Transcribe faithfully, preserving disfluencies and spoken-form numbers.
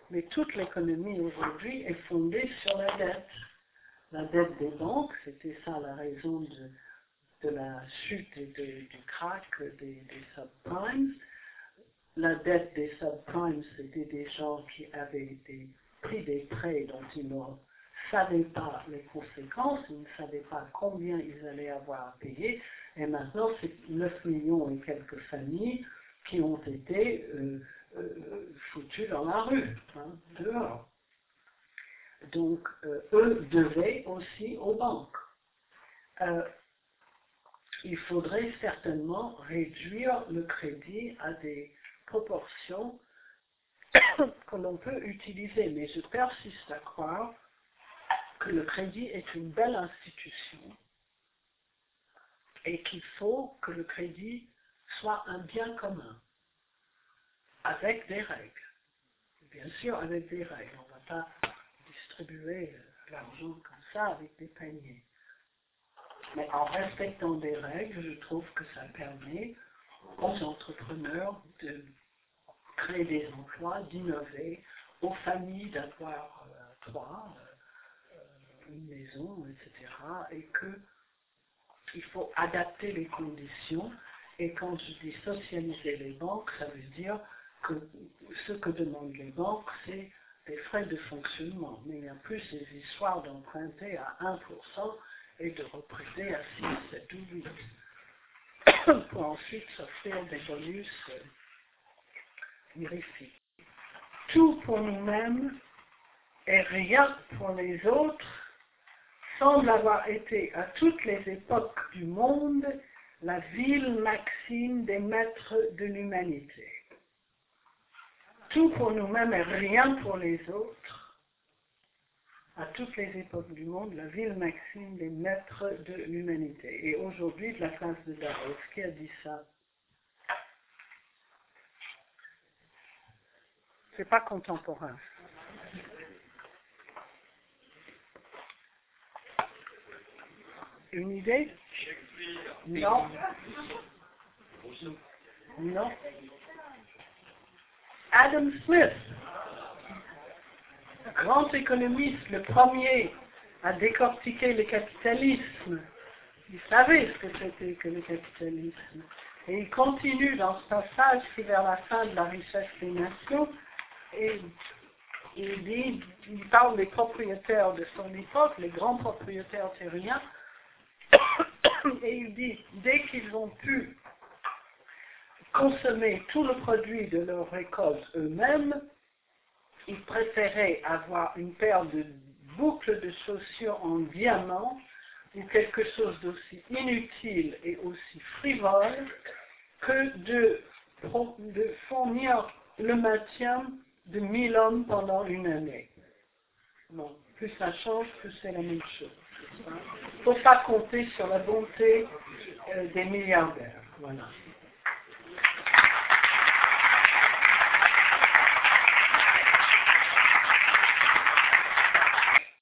Mais toute l'économie aujourd'hui est fondée sur la dette. La dette des banques, c'était ça la raison de, de la chute et de, du crack des, des subprimes. La dette des subprimes, c'était des gens qui avaient des, pris des prêts dont ils ne savaient pas les conséquences, ils ne savaient pas combien ils allaient avoir à payer, et maintenant c'est neuf millions et quelques familles qui ont été euh, euh, foutues dans la rue, hein, dehors. Donc, euh, eux devaient aussi aux banques. Euh, il faudrait certainement réduire le crédit à des proportions que l'on peut utiliser, mais je persiste à croire que le crédit est une belle institution et qu'il faut que le crédit soit un bien commun, avec des règles. Bien sûr, avec des règles. On ne va pas distribuer l'argent comme ça avec des paniers. Mais en respectant des règles, je trouve que ça permet aux entrepreneurs de créer des emplois, d'innover, aux familles d'avoir euh, droit, euh, une maison, et cetera. Et qu'il faut adapter les conditions. Et quand je dis socialiser les banques, ça veut dire que ce que demandent les banques, c'est des frais de fonctionnement. Mais il y a plus des histoires d'emprunter à un pour cent et de reprêter à six, sept ou huit pour ensuite s'offrir des bonus euh, mirifiques. Tout pour nous-mêmes et rien pour les autres semble avoir été à toutes les époques du monde la vile maxime des maîtres de l'humanité. Tout pour nous-mêmes et rien pour les autres, à toutes les époques du monde, la vile maxime des maîtres de l'humanité. Et aujourd'hui, de la place de Davos, qui a dit ça? C'est pas contemporain. Une idée? Non. Non. Adam Smith, grand économiste, le premier à décortiquer le capitalisme. Il savait ce que c'était que le capitalisme. Et il continue dans ce passage qui est vers la fin de la richesse des nations, et il dit, il parle des propriétaires de son époque, les grands propriétaires terriens, et il dit, dès qu'ils ont pu consommer tout le produit de leur récolte eux-mêmes, ils préféraient avoir une paire de boucles de chaussures en diamant ou quelque chose d'aussi inutile et aussi frivole que de, de fournir le maintien de mille hommes pendant une année. Bon, plus ça change, plus c'est la même chose. Il ne faut pas compter sur la bonté euh, des milliardaires. Voilà.